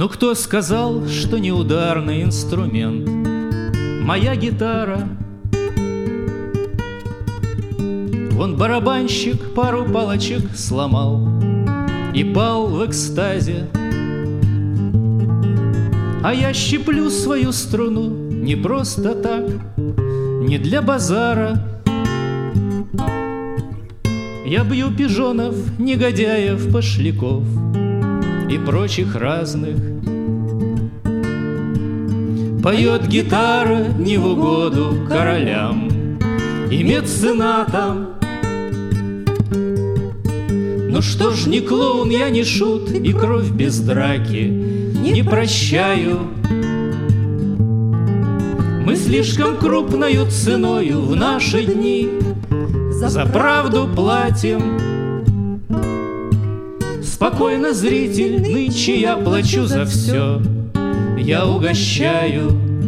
Но кто сказал, что не ударный инструмент моя гитара? Вон барабанщик пару палочек сломал и пал в экстазе, а я щиплю свою струну не просто так, не для базара. Я бью пижонов, негодяев, пошляков и прочих разных. Поет гитара не в угоду королям и меценатам. Ну что ж, не клоун, я не шут, и кровь без драки не прощаю. Мы слишком крупною ценою в наши дни за правду платим. Спокойно, зритель, нынче я плачу за все, я угощаю.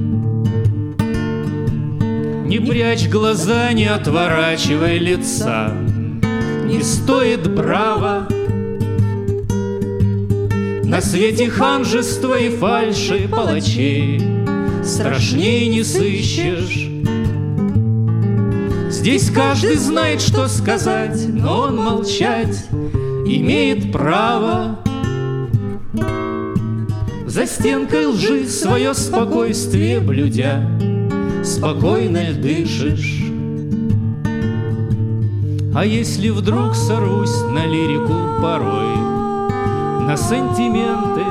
Не прячь глаза, не отворачивай лица, не стоит браво. На свете ханжества и фальши палачей страшней не сыщешь. Здесь каждый знает, что сказать, но он молчать имеет право. За стенкой лжи свое спокойствие блюдя, спокойно ль дышишь? А если вдруг сорвусь на лирику порой, на сантименты,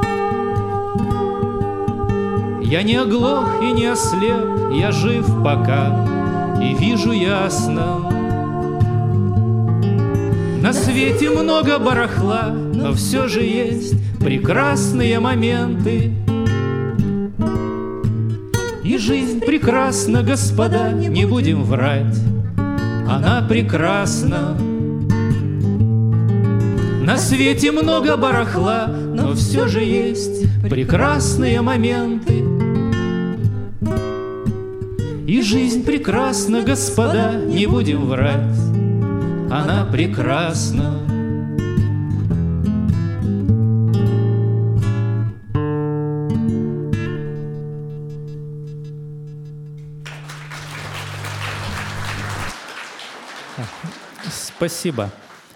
я не оглох и не ослеп, я жив пока и вижу ясно. На свете много барахла, но все же есть прекрасные моменты. И жизнь прекрасна, господа, не будем врать, она прекрасна. На свете много барахла, но все же есть прекрасные моменты. И жизнь прекрасна, господа, не будем врать, она прекрасна. Спасибо.